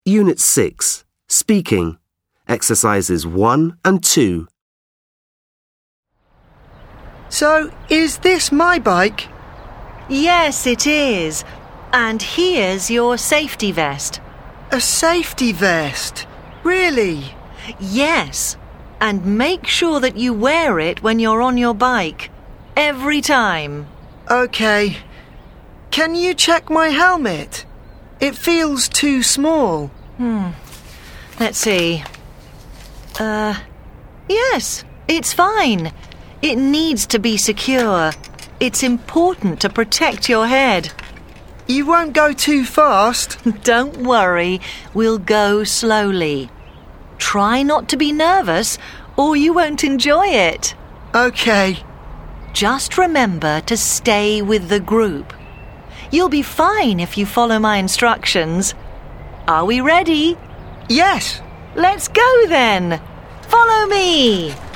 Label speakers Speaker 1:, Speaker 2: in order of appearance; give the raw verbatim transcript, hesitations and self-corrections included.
Speaker 1: Unit six, Speaking, Exercises one and two.
Speaker 2: So, is this my bike?
Speaker 3: Yes, it is. And here's your safety vest.
Speaker 2: A safety vest? Really?
Speaker 3: Yes. And make sure that you wear it when you're on your bike. Every time.
Speaker 2: Okay. Can you check my helmet? It feels too small.
Speaker 3: Hmm. Let's see. Uh, yes, it's fine. It needs to be secure. It's important to protect your head.
Speaker 2: You won't go too fast?
Speaker 3: Don't worry, we'll go slowly. Try not to be nervous, or you won't enjoy it.
Speaker 2: Okay.
Speaker 3: Just remember to stay with the group. You'll be fine if you follow my instructions. Are we ready?
Speaker 2: Yes.
Speaker 3: Let's go then. Follow me.